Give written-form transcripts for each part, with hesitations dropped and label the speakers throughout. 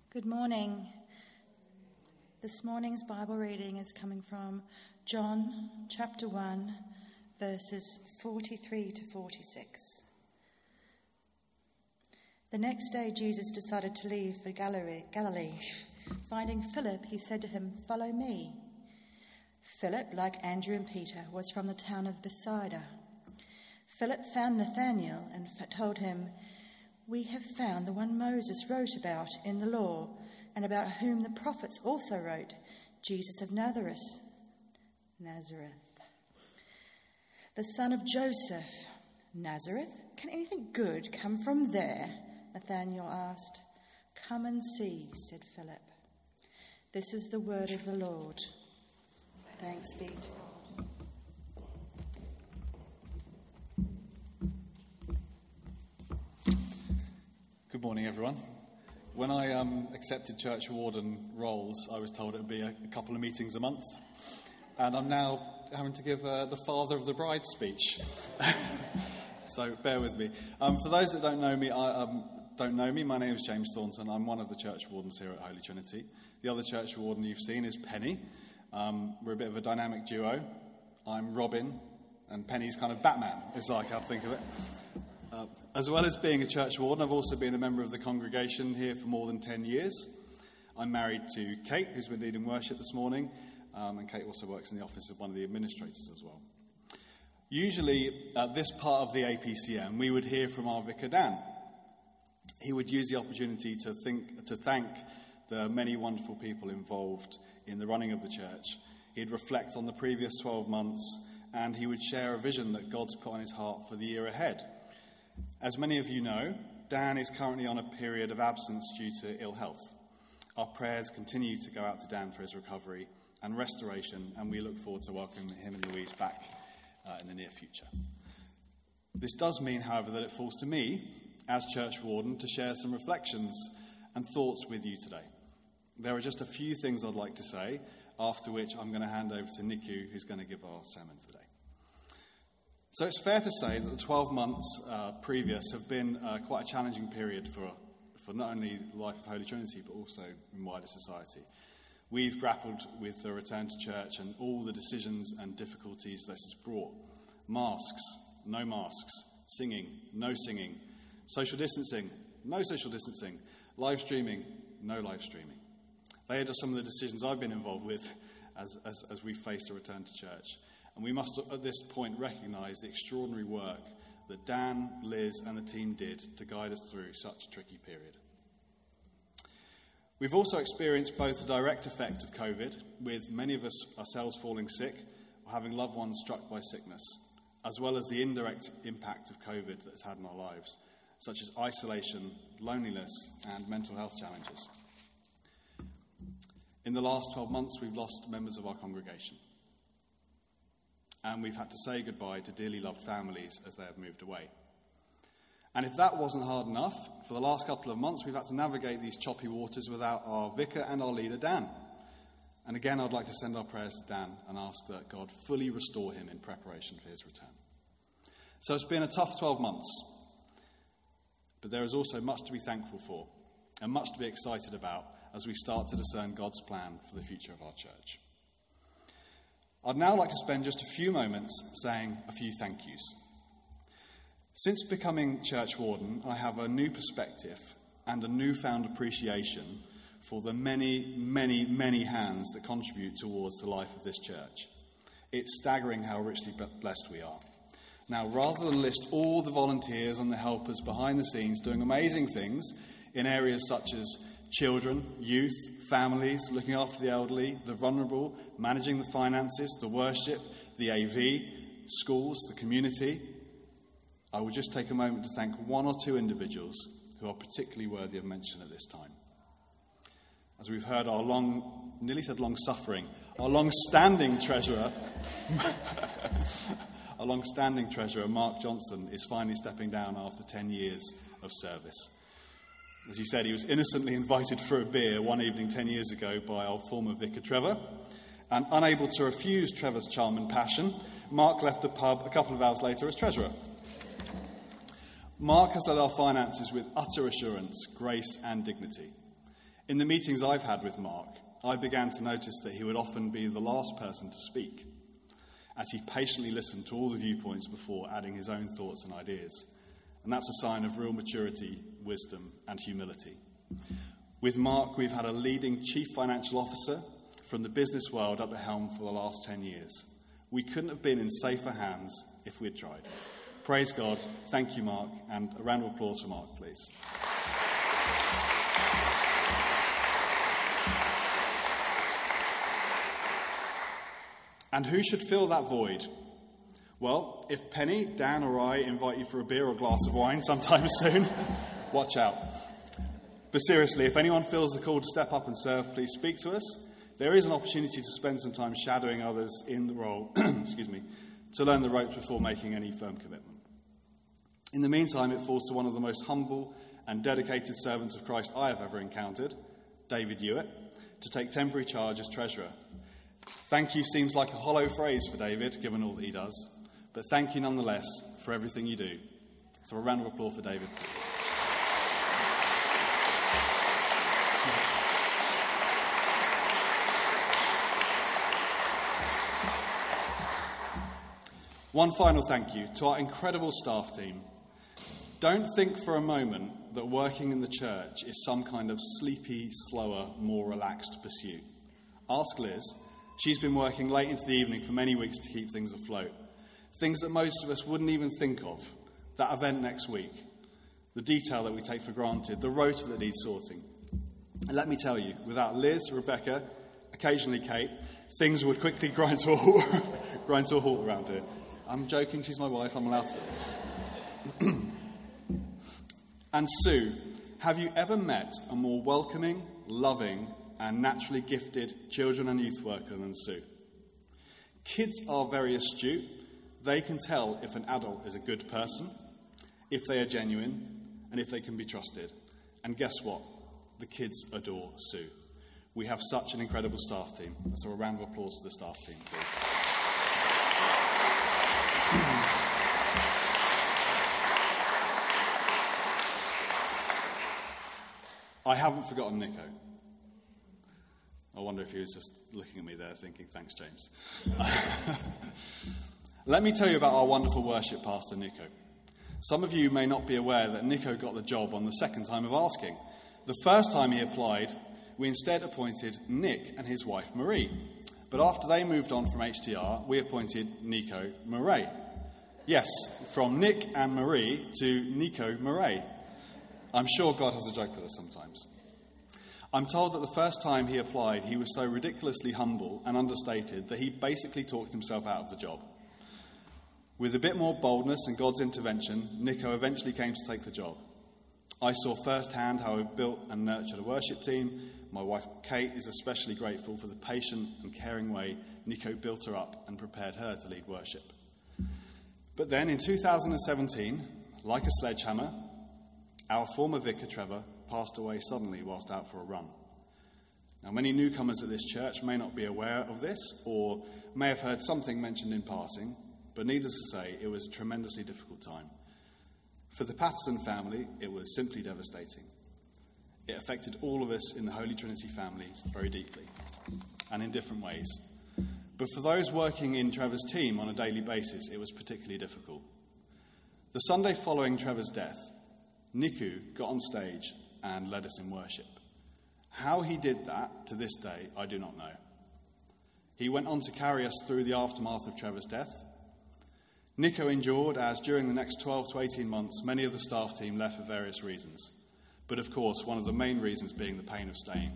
Speaker 1: Good morning. This morning's Bible reading is coming from John chapter 1, verses 43 to 46. The next day Jesus decided to leave for Galilee. Finding Philip, he said to him, "Follow me." Philip, like Andrew and Peter, was from the town of Bethsaida. Philip found Nathanael and told him, "We have found the one Moses wrote about in the law, and about whom the prophets also wrote, Jesus of Nazareth, the son of Joseph." "Nazareth? Can anything good come from there?" Nathanael asked. "Come and see," said Philip. This is the word of the Lord. Thanks be to God.
Speaker 2: Good morning, everyone. When I accepted church warden roles, I was told it would be a couple of meetings a month. And I'm now having to give the father of the bride speech. So bear with me. For those that don't know me, my name is James Thornton. I'm one of the church wardens here at Holy Trinity. The other church warden you've seen is Penny. We're a bit of a dynamic duo. I'm Robin, and Penny's kind of Batman, is like I'd think of it. As well as being a church warden, I've also been a member of the congregation here for more than 10 years. I'm married to Kate, who's been leading worship this morning, and Kate also works in the office of one of the administrators as well. Usually, at this part of the APCM, we would hear from our vicar, Dan. He would use the opportunity to thank the many wonderful people involved in the running of the church. He'd reflect on the previous 12 months, and he would share a vision that God's put on his heart for the year ahead. As many of you know, Dan is currently on a period of absence due to ill health. Our prayers continue to go out to Dan for his recovery and restoration, and we look forward to welcoming him and Louise back in the near future. This does mean, however, that it falls to me, as church warden, to share some reflections and thoughts with you today. There are just a few things I'd like to say, after which I'm going to hand over to Niku, who's going to give our sermon today. So it's fair to say that the 12 months previous have been quite a challenging period for not only the life of Holy Trinity, but also in wider society. We've grappled with the return to church and all the decisions and difficulties this has brought. Masks, no masks. Singing, no singing. Social distancing, no social distancing. Live streaming, no live streaming. They are just some of the decisions I've been involved with as we face a return to church. And we must, at this point, recognise the extraordinary work that Dan, Liz and the team did to guide us through such a tricky period. We've also experienced both the direct effect of COVID, with many of us ourselves falling sick or having loved ones struck by sickness, as well as the indirect impact of COVID that it's had in our lives, such as isolation, loneliness and mental health challenges. In the last 12 months, we've lost members of our congregation. And we've had to say goodbye to dearly loved families as they have moved away. And if that wasn't hard enough, for the last couple of months we've had to navigate these choppy waters without our vicar and our leader, Dan. And again, I'd like to send our prayers to Dan and ask that God fully restore him in preparation for his return. So it's been a tough 12 months, but there is also much to be thankful for and much to be excited about as we start to discern God's plan for the future of our church. I'd now like to spend just a few moments saying a few thank yous. Since becoming church warden, I have a new perspective and a newfound appreciation for the many, many, many hands that contribute towards the life of this church. It's staggering how richly blessed we are. Now, rather than list all the volunteers and the helpers behind the scenes doing amazing things in areas such as children, youth, families, looking after the elderly, the vulnerable, managing the finances, the worship, the AV, schools, the community, I will just take a moment to thank one or two individuals who are particularly worthy of mention at this time. As we've heard, our long-standing treasurer, our long-standing treasurer, Mark Johnson, is finally stepping down after 10 years of service. As he said, he was innocently invited for a beer one evening 10 years ago by our former vicar, Trevor, and unable to refuse Trevor's charm and passion, Mark left the pub a couple of hours later as treasurer. Mark has led our finances with utter assurance, grace and dignity. In the meetings I've had with Mark, I began to notice that he would often be the last person to speak, as he patiently listened to all the viewpoints before adding his own thoughts and ideas. And that's a sign of real maturity, wisdom, and humility. With Mark, we've had a leading chief financial officer from the business world at the helm for the last 10 years. We couldn't have been in safer hands if we'd tried. Praise God. Thank you, Mark. And a round of applause for Mark, please. And who should fill that void? Well, if Penny, Dan, or I invite you for a beer or glass of wine sometime soon, watch out. But seriously, if anyone feels the call to step up and serve, please speak to us. There is an opportunity to spend some time shadowing others in the role, to learn the ropes before making any firm commitment. In the meantime, it falls to one of the most humble and dedicated servants of Christ I have ever encountered, David Hewitt, to take temporary charge as treasurer. Thank you seems like a hollow phrase for David, given all that he does, but thank you nonetheless for everything you do. So a round of applause for David. One final thank you to our incredible staff team. Don't think for a moment that working in the church is some kind of sleepy, slower, more relaxed pursuit. Ask Liz. She's been working late into the evening for many weeks to keep things afloat. Things that most of us wouldn't even think of. That event next week. The detail that we take for granted. The rota that needs sorting. And let me tell you, without Liz, Rebecca, occasionally Kate, things would quickly grind to a halt around here. I'm joking, she's my wife, I'm allowed to. And Sue, have you ever met a more welcoming, loving, and naturally gifted children and youth worker than Sue? Kids are very astute. They can tell if an adult is a good person, if they are genuine, and if they can be trusted. And guess what? The kids adore Sue. We have such an incredible staff team. So a round of applause to the staff team, please. I haven't forgotten Nico. I wonder if he was just looking at me there thinking, thanks, James. Let me tell you about our wonderful worship pastor, Nico. Some of you may not be aware that Nico got the job on the second time of asking. The first time he applied, we instead appointed Nick and his wife, Marie. But after they moved on from HTR, we appointed Nico Murray. Yes, from Nick and Marie to Nico Murray. I'm sure God has a joke with us sometimes. I'm told that the first time he applied, he was so ridiculously humble and understated that he basically talked himself out of the job. With a bit more boldness and God's intervention, Nico eventually came to take the job. I saw firsthand how he built and nurtured a worship team. My wife, Kate, is especially grateful for the patient and caring way Nico built her up and prepared her to lead worship. But then in 2017, like a sledgehammer, our former vicar, Trevor, passed away suddenly whilst out for a run. Now, many newcomers at this church may not be aware of this or may have heard something mentioned in passing, but needless to say, it was a tremendously difficult time. For the Patterson family, it was simply devastating. It affected all of us in the Holy Trinity family very deeply and in different ways. But for those working in Trevor's team on a daily basis, it was particularly difficult. The Sunday following Trevor's death, Niku got on stage and led us in worship. How he did that to this day, I do not know. He went on to carry us through the aftermath of Trevor's death. Nico endured as during the next 12 to 18 months, many of the staff team left for various reasons. But of course, one of the main reasons being the pain of staying.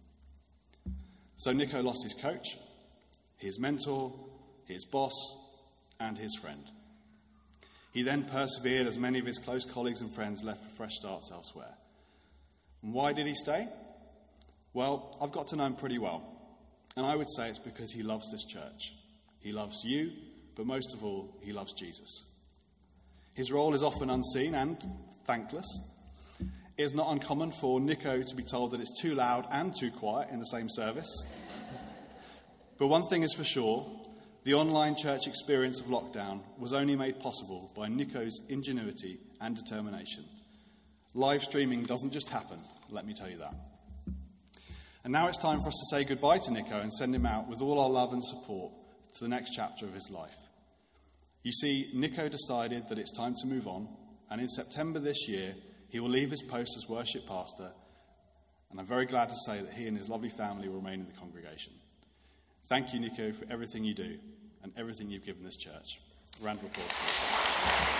Speaker 2: So Nico lost his coach, his mentor, his boss, and his friend. He then persevered as many of his close colleagues and friends left for fresh starts elsewhere. And why did he stay? Well, I've got to know him pretty well. And I would say it's because he loves this church. He loves you, but most of all, he loves Jesus. His role is often unseen and thankless. It is not uncommon for Nico to be told that it's too loud and too quiet in the same service. But one thing is for sure, the online church experience of lockdown was only made possible by Nico's ingenuity and determination. Live streaming doesn't just happen, let me tell you that. And now it's time for us to say goodbye to Nico and send him out with all our love and support to the next chapter of his life. You see, Nico decided that it's time to move on, and in September this year, he will leave his post as worship pastor, and I'm very glad to say that he and his lovely family will remain in the congregation. Thank you, Nico, for everything you do and everything you've given this church. Round of applause.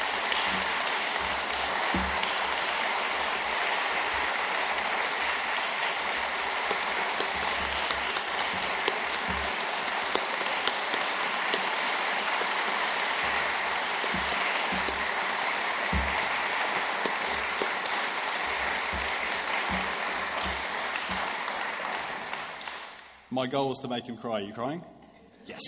Speaker 2: My goal was to make him cry. Are you crying? Yes.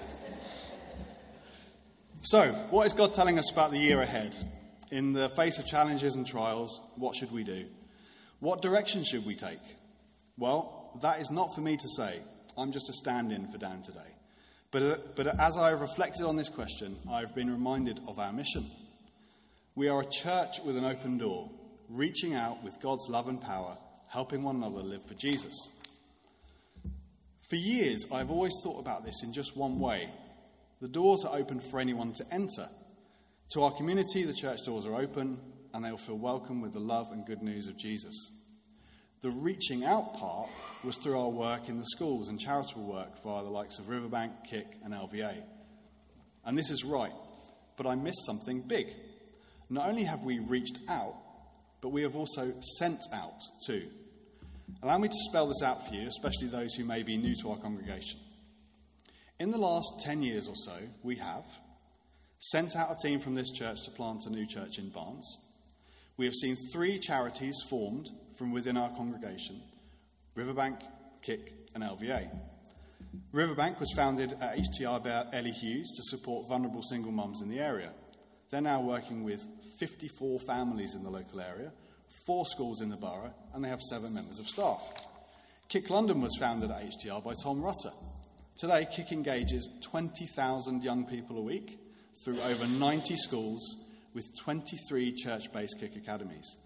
Speaker 2: So, what is God telling us about the year ahead? In the face of challenges and trials, what should we do? What direction should we take? Well, that is not for me to say. I'm just a stand-in for Dan today. But as I have reflected on this question, I've been reminded of our mission. We are a church with an open door, reaching out with God's love and power, helping one another live for Jesus. For years, I've always thought about this in just one way. The doors are open for anyone to enter. To our community, the church doors are open, and they will feel welcome with the love and good news of Jesus. The reaching out part was through our work in the schools and charitable work via the likes of Riverbank, Kick, and LVA. And this is right, but I missed something big. Not only have we reached out, but we have also sent out too. Allow me to spell this out for you, especially those who may be new to our congregation. In the last 10 years or so, we have sent out a team from this church to plant a new church in Barnes. We have seen 3 charities formed from within our congregation: Riverbank, Kick, and LVA. Riverbank was founded at HTR by Ellie Hughes to support vulnerable single mums in the area. They're now working with 54 families in the local area, 4 schools in the borough, and they have 7 members of staff. Kick London was founded at HTR by Tom Rutter. Today, Kick engages 20,000 young people a week through over 90 schools with 23 church-based Kick academies.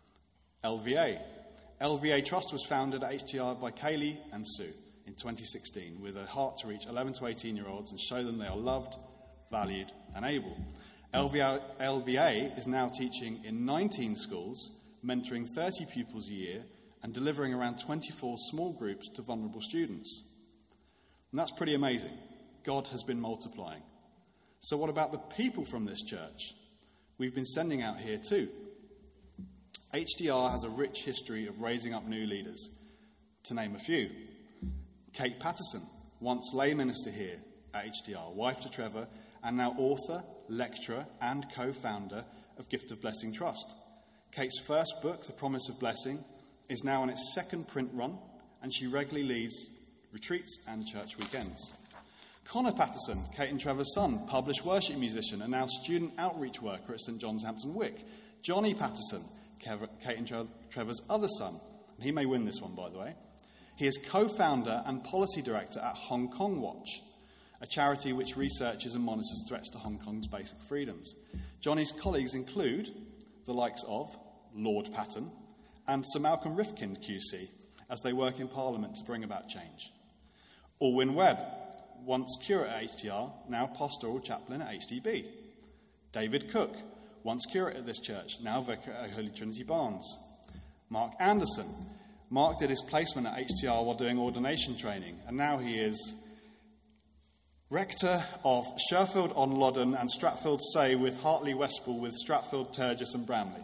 Speaker 2: LVA Trust was founded at HTR by Kaylee and Sue in 2016 with a heart to reach 11 to 18-year-olds and show them they are loved, valued, and able. LVA is now teaching in 19 schools, mentoring 30 pupils a year, and delivering around 24 small groups to vulnerable students. And that's pretty amazing. God has been multiplying. So what about the people from this church? We've been sending out here too. HDR has a rich history of raising up new leaders. To name a few: Kate Patterson, once lay minister here at HDR, wife to Trevor, and now author, lecturer, and co-founder of Gift of Blessing Trust. Kate's first book, The Promise of Blessing, is now on its 2nd print run, and she regularly leads retreats and church weekends. Connor Patterson, Kate and Trevor's son, published worship musician and now student outreach worker at St John's Hampton Wick. Johnny Patterson, Kate and Trevor's other son, and he may win this one, by the way. He is co-founder and policy director at Hong Kong Watch, a charity which researches and monitors threats to Hong Kong's basic freedoms. Johnny's colleagues include the likes of Lord Patton and Sir Malcolm Rifkind QC, as they work in Parliament to bring about change. Alwyn Webb, once curate at HTR, now pastoral chaplain at HDB. David Cook, once curate at this church, now vicar at Holy Trinity Barnes. Mark Anderson. Mark did his placement at HTR while doing ordination training, and now he is rector of Sherfield-on-Loddon and Stratfield-Say with Hartley Westpool with Stratfield, Turgis and Bramley.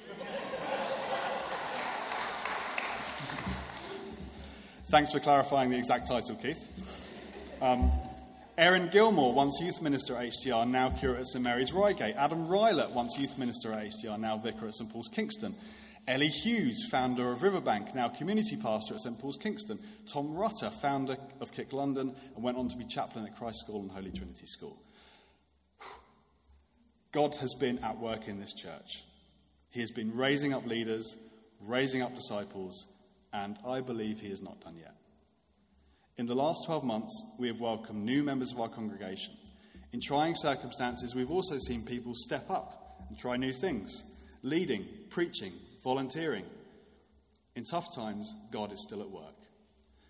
Speaker 2: Thanks for clarifying the exact title, Keith. Erin Gilmore, once youth minister at HTR, now curate at St Mary's Reigate. Adam Rylett, once youth minister at HTR, now vicar at St Paul's Kingston. Ellie Hughes, founder of Riverbank, now community pastor at St Paul's Kingston. Tom Rutter, founder of Kick London, and went on to be chaplain at Christ School and Holy Trinity School. God has been at work in this church. He has been raising up leaders, raising up disciples, and I believe he is not done yet. In the last 12 months, we have welcomed new members of our congregation. In trying circumstances, we've also seen people step up and try new things, leading, preaching, volunteering. In tough times, God is still at work.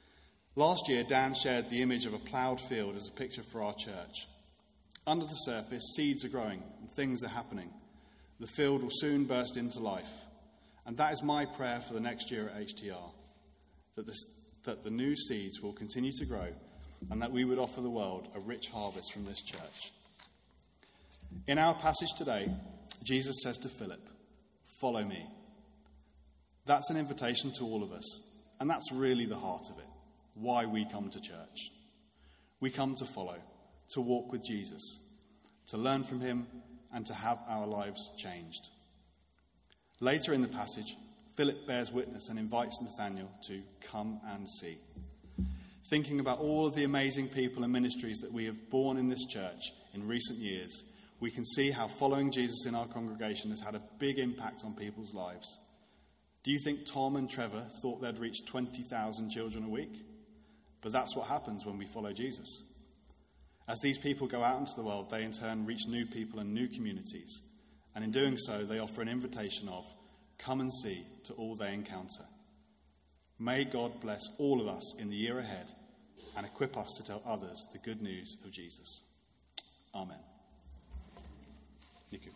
Speaker 2: Last year, Dan shared the image of a ploughed field as a picture for our church. Under the surface, seeds are growing and things are happening. The field will soon burst into life. And that is my prayer for the next year at HTR, that the new seeds will continue to grow and that we would offer the world a rich harvest from this church. In our passage today, Jesus says to Philip, "Follow me." That's an invitation to all of us, and that's really the heart of it, why we come to church. We come to follow, to walk with Jesus, to learn from him, and to have our lives changed. Later in the passage, Philip bears witness and invites Nathanael to come and see. Thinking about all of the amazing people and ministries that we have borne in this church in recent years, we can see how following Jesus in our congregation has had a big impact on people's lives. Do you think Tom and Trevor thought they'd reach 20,000 children a week? But that's what happens when we follow Jesus. As these people go out into the world, they in turn reach new people and new communities. And in doing so, they offer an invitation of, come and see, to all they encounter. May God bless all of us in the year ahead and equip us to tell others the good news of Jesus. Amen. Thank you.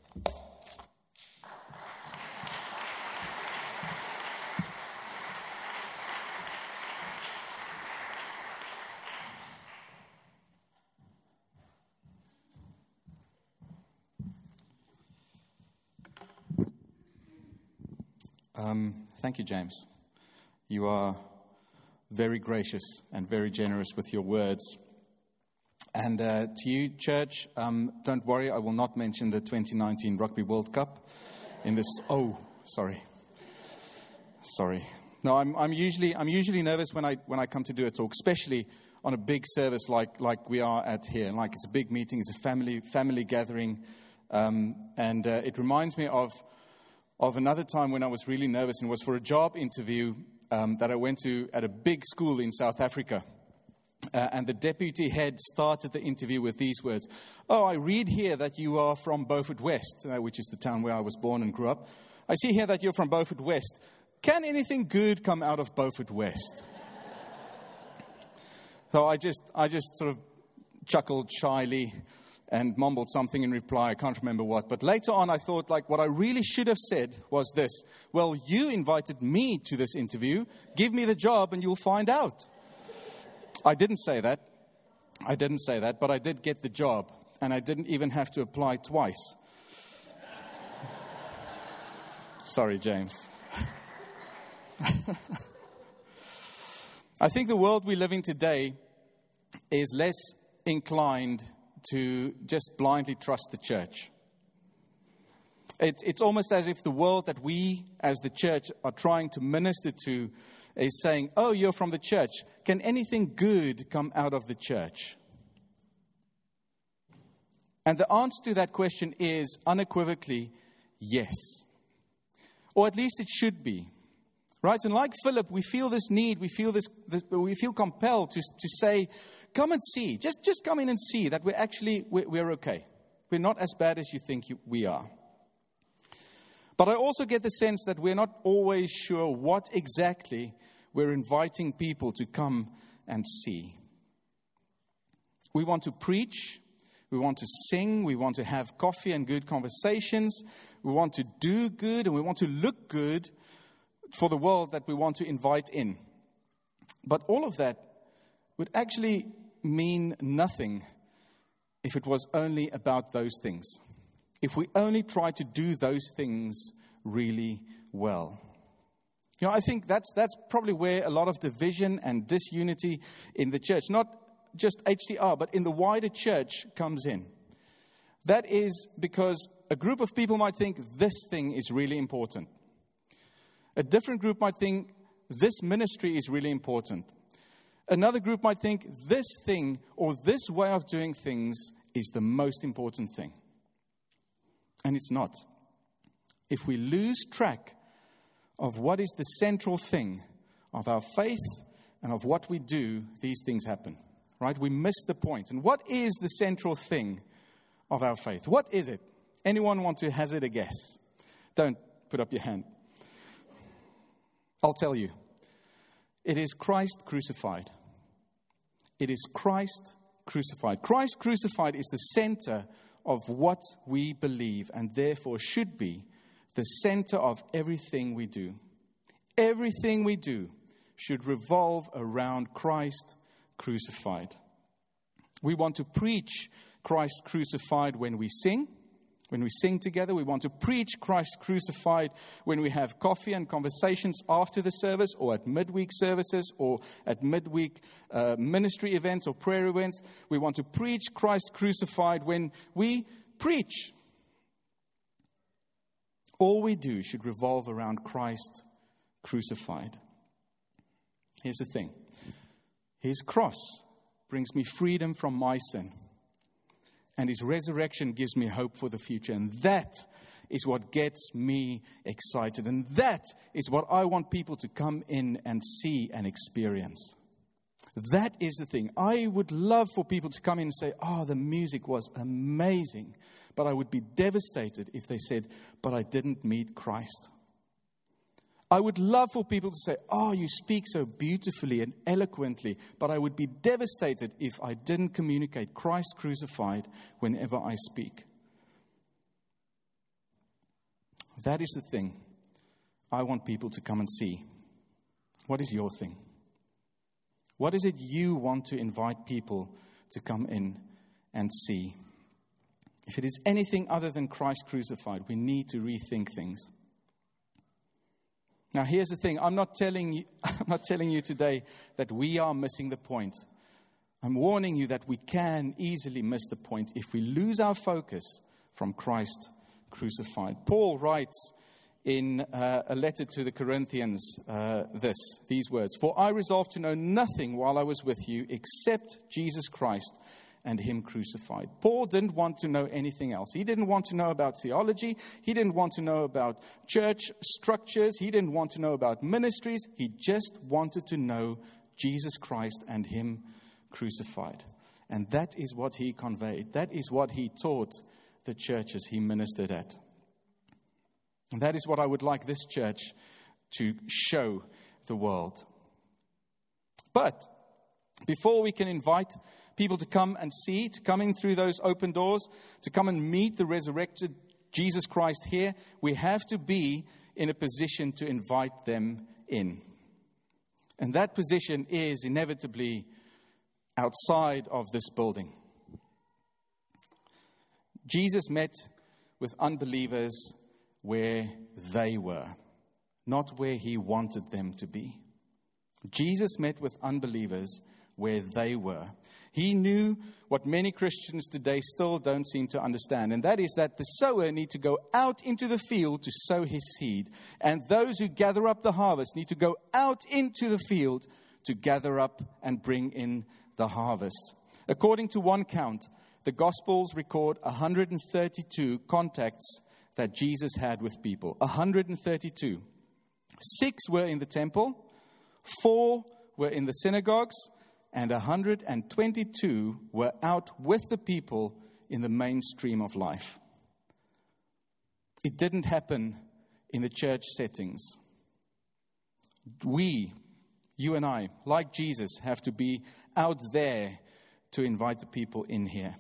Speaker 3: Thank you, James. You are very gracious and very generous with your words. And to you, church, don't worry, I will not mention the 2019 Rugby World Cup in this. Oh, sorry. No, I'm usually nervous when I come to do a talk, especially on a big service like we are at here. Like it's a big meeting, it's a family gathering, and it reminds me of another time when I was really nervous, and it was for a job interview that I went to at a big school in South Africa. And the deputy head started the interview with these words. "Oh, I read here that you are from Beaufort West," which is the town where I was born and grew up. "I see here that you're from Beaufort West. Can anything good come out of Beaufort West?" So I just sort of chuckled shyly and mumbled something in reply. I can't remember what. But later on, I thought, what I really should have said was this. "Well, you invited me to this interview. Give me the job and you'll find out." I didn't say that, but I did get the job. And I didn't even have to apply twice. Sorry, James. I think the world we live in today is less inclined to just blindly trust the church. It's almost as if the world that we as the church are trying to minister to is saying, "Oh, you're from the church. Can anything good come out of the church?" And the answer to that question is unequivocally yes. Or at least it should be. Right? And like Philip, we feel this need, we feel compelled to say, "Come and see. Just come in and see that we're okay. We're not as bad as you think we are." But I also get the sense that we're not always sure what exactly we're inviting people to come and see. We want to preach, we want to sing, we want to have coffee and good conversations, we want to do good, and we want to look good for the world that we want to invite in. But all of that would actually mean nothing if it was only about those things. If we only try to do those things really well. I think that's probably where a lot of division and disunity in the church, not just HTR, but in the wider church, comes in. That is because a group of people might think this thing is really important. A different group might think this ministry is really important. Another group might think this thing or this way of doing things is the most important thing. And it's not. If we lose track of what is the central thing of our faith and of what we do, these things happen. Right? We miss the point. And what is the central thing of our faith? What is it? Anyone want to hazard a guess? Don't put up your hand. I'll tell you. It is Christ crucified. It is Christ crucified. Christ crucified is the center of what we believe, and therefore should be the center of everything we do. Everything we do should revolve around Christ crucified. We want to preach Christ crucified when we sing. When we sing together, we want to preach Christ crucified when we have coffee and conversations after the service, or at midweek services, or at midweek ministry events or prayer events. We want to preach Christ crucified when we preach. All we do should revolve around Christ crucified. Here's the thing. His cross brings me freedom from my sin. And His resurrection gives me hope for the future. And that is what gets me excited. And that is what I want people to come in and see and experience. That is the thing. I would love for people to come in and say, "Oh, the music was amazing." But I would be devastated if they said, "But I didn't meet Christ." I would love for people to say, "Oh, you speak so beautifully and eloquently," but I would be devastated if I didn't communicate Christ crucified whenever I speak. That is the thing I want people to come and see. What is your thing? What is it you want to invite people to come in and see? If it is anything other than Christ crucified, we need to rethink things. Now, here's the thing. I'm not telling you today that we are missing the point. I'm warning you that we can easily miss the point if we lose our focus from Christ crucified. Paul writes in a letter to the Corinthians these words: "For I resolved to know nothing while I was with you except Jesus Christ and Him crucified." Paul didn't want to know anything else. He didn't want to know about theology. He didn't want to know about church structures. He didn't want to know about ministries. He just wanted to know Jesus Christ and Him crucified. And that is what he conveyed. That is what he taught the churches he ministered at. And that is what I would like this church to show the world. But before we can invite people to come and see, to come in through those open doors, to come and meet the resurrected Jesus Christ here, we have to be in a position to invite them in. And that position is inevitably outside of this building. Jesus met with unbelievers where they were, not where He wanted them to be. Jesus met with unbelievers where they were. He knew what many Christians today still don't seem to understand, and that is that the sower needs to go out into the field to sow his seed, and those who gather up the harvest need to go out into the field to gather up and bring in the harvest. According to one count, the Gospels record 132 contacts that Jesus had with people. 132. 6 were in the temple, 4 were in the synagogues, and 122 were out with the people in the mainstream of life. It didn't happen in the church settings. We, you and I, like Jesus, have to be out there to invite the people in here.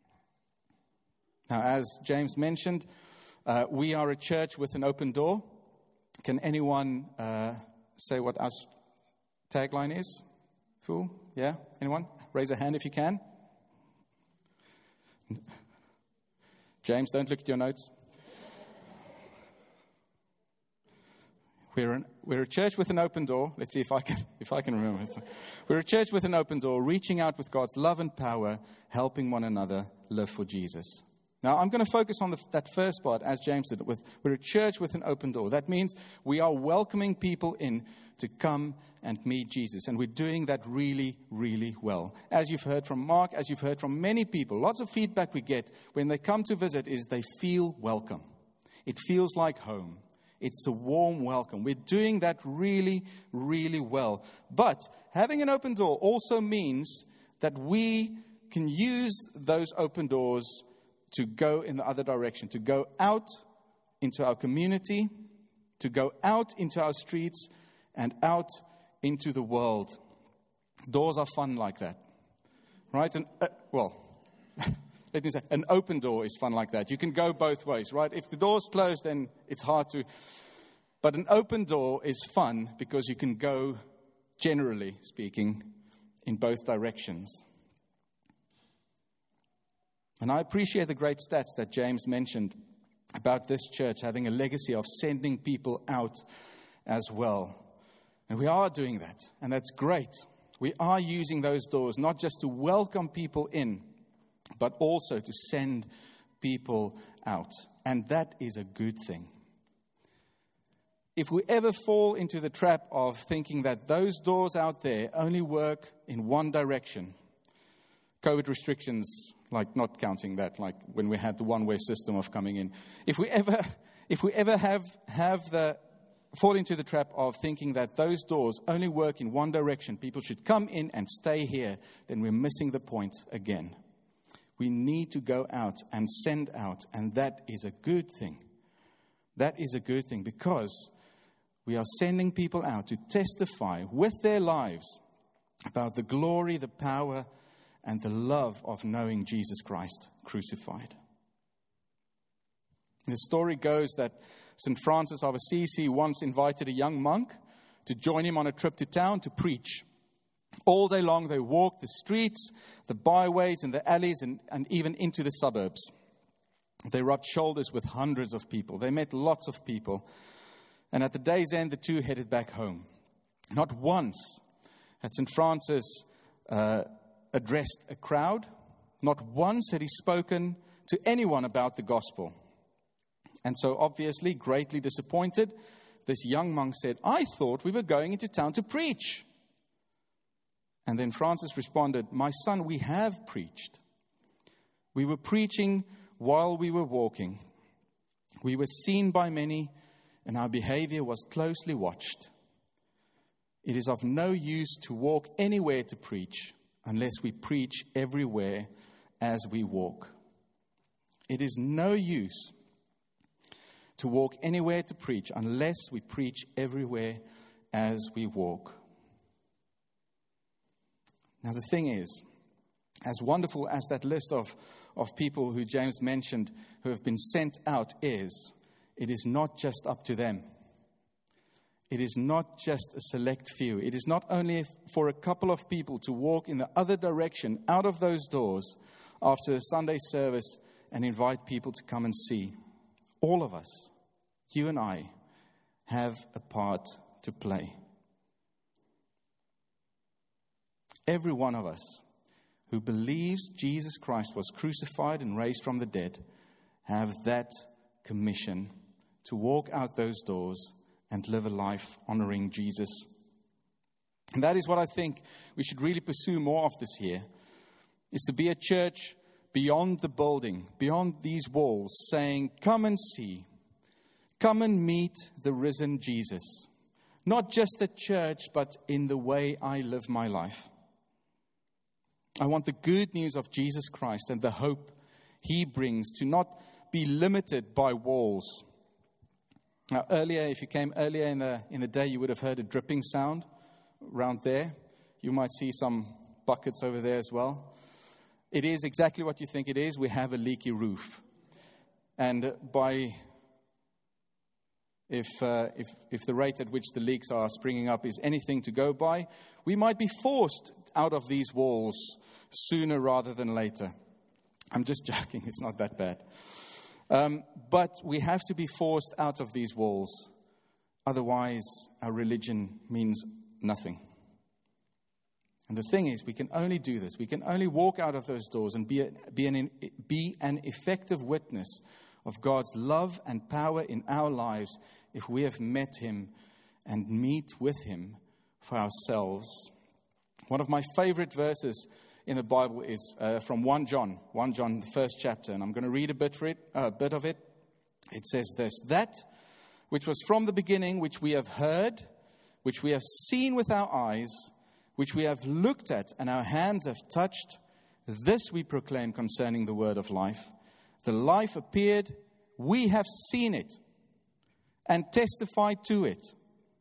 Speaker 3: Now, as James mentioned, we are a church with an open door. Can anyone say what our tagline is? Fool? Yeah? Anyone? Raise a hand if you can. James, don't look at your notes. We're a church with an open door. Let's see if I can remember. We're a church with an open door, reaching out with God's love and power, helping one another live for Jesus. Now, I'm going to focus on that first part, as James did. We're a church with an open door. That means we are welcoming people in to come and meet Jesus. And we're doing that really, really well. As you've heard from Mark, as you've heard from many people, lots of feedback we get when they come to visit is they feel welcome. It feels like home. It's a warm welcome. We're doing that really, really well. But having an open door also means that we can use those open doors to go in the other direction, to go out into our community, to go out into our streets and out into the world. Doors are fun like that, right? And let me say, an open door is fun like that. You can go both ways, right? If the door's closed, then it's hard to. But an open door is fun because you can go, generally speaking, in both directions. And I appreciate the great stats that James mentioned about this church having a legacy of sending people out as well. And we are doing that, and that's great. We are using those doors not just to welcome people in, but also to send people out. And that is a good thing. If we ever fall into the trap of thinking that those doors out there only work in one direction, COVID restrictions, like not counting that, like when we had the one-way system of coming in. If we ever fall into the trap of thinking that those doors only work in one direction, people should come in and stay here, then we're missing the point again. We need to go out and send out, and that is a good thing. That is a good thing because we are sending people out to testify with their lives about the glory, the power, and the love of knowing Jesus Christ crucified. The story goes that St. Francis of Assisi once invited a young monk to join him on a trip to town to preach. All day long they walked the streets, the byways and the alleys and even into the suburbs. They rubbed shoulders with hundreds of people. They met lots of people. And at the day's end, the two headed back home. Not once had St. Francis addressed a crowd. Not once had he spoken to anyone about the gospel. And so obviously, greatly disappointed, this young monk said, "I thought we were going into town to preach." And then Francis responded, "My son, we have preached. We were preaching while we were walking. We were seen by many, and our behavior was closely watched. It is of no use to walk anywhere to preach unless we preach everywhere as we walk. It is no use to walk anywhere to preach unless we preach everywhere as we walk." Now the thing is, as wonderful as that list of people who James mentioned who have been sent out is, it is not just up to them. It is not just a select few. It is not only for a couple of people to walk in the other direction out of those doors after a Sunday service and invite people to come and see. All of us, you and I, have a part to play. Every one of us who believes Jesus Christ was crucified and raised from the dead have that commission to walk out those doors and live a life honoring Jesus. And that is what I think we should really pursue more of this year, is to be a church beyond the building, beyond these walls, saying, "Come and see. Come and meet the risen Jesus. Not just at church, but in the way I live my life." I want the good news of Jesus Christ and the hope He brings to not be limited by walls. Now, earlier, if you came earlier in the day, you would have heard a dripping sound around there. You might see some buckets over there as well. It is exactly what you think it is. We have a leaky roof. And if the rate at which the leaks are springing up is anything to go by, we might be forced out of these walls sooner rather than later. I'm just joking. It's not that bad. But we have to be forced out of these walls. Otherwise, our religion means nothing. And the thing is, we can only do this. We can only walk out of those doors and be an effective witness of God's love and power in our lives if we have met Him and meet with Him for ourselves. One of my favorite verses in the Bible is from 1 John, the first chapter, and I'm going to read a bit of it. It says this: "That which was from the beginning, which we have heard, which we have seen with our eyes, which we have looked at and our hands have touched, this we proclaim concerning the word of life. The life appeared, we have seen it and testified to it,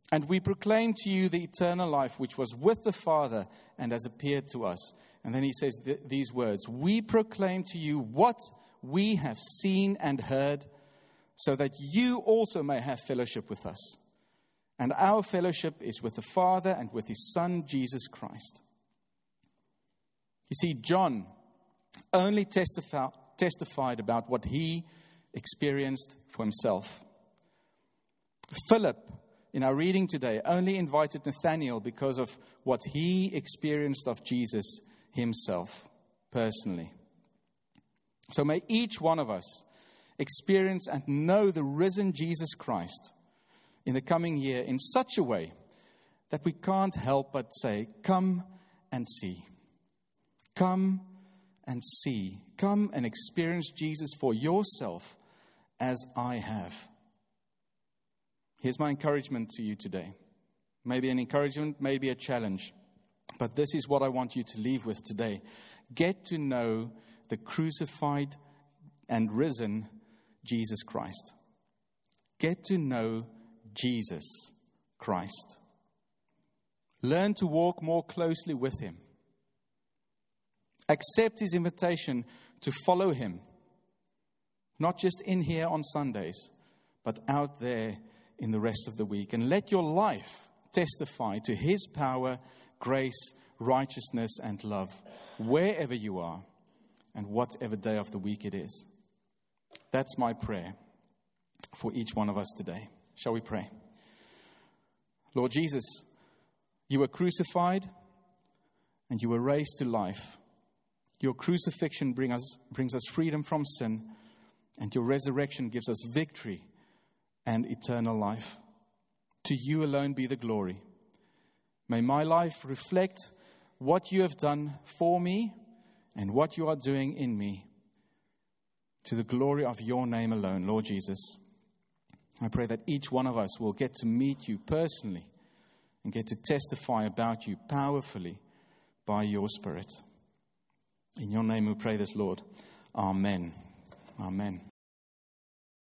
Speaker 3: And we proclaim to you the eternal life which was with the Father and has appeared to us. And then he says these words, we proclaim to you what we have seen and heard, so that you also may have fellowship with us. And our fellowship is with the Father and with his Son, Jesus Christ. You see, John only testified about what he experienced for himself. Philip, in our reading today, only invited Nathanael because of what he experienced of Jesus himself, personally. So may each one of us experience and know the risen Jesus Christ in the coming year in such a way that we can't help but say, come and see. Come and see. Come and experience Jesus for yourself as I have. Here's my encouragement to you today. Maybe an encouragement, maybe a challenge. But this is what I want you to leave with today. Get to know the crucified and risen Jesus Christ. Get to know Jesus Christ. Learn to walk more closely with him. Accept his invitation to follow him. Not just in here on Sundays, but out there in the rest of the week. And let your life testify to his power, grace, righteousness, and love, wherever you are and whatever day of the week it is. That's my prayer for each one of us today. Shall we pray? Lord Jesus, you were crucified and you were raised to life. Your crucifixion brings us freedom from sin, and your resurrection gives us victory and eternal life. To you alone be the glory. May my life reflect what you have done for me and what you are doing in me, to the glory of your name alone, Lord Jesus. I pray that each one of us will get to meet you personally and get to testify about you powerfully by your Spirit. In your name we pray this, Lord. Amen. Amen.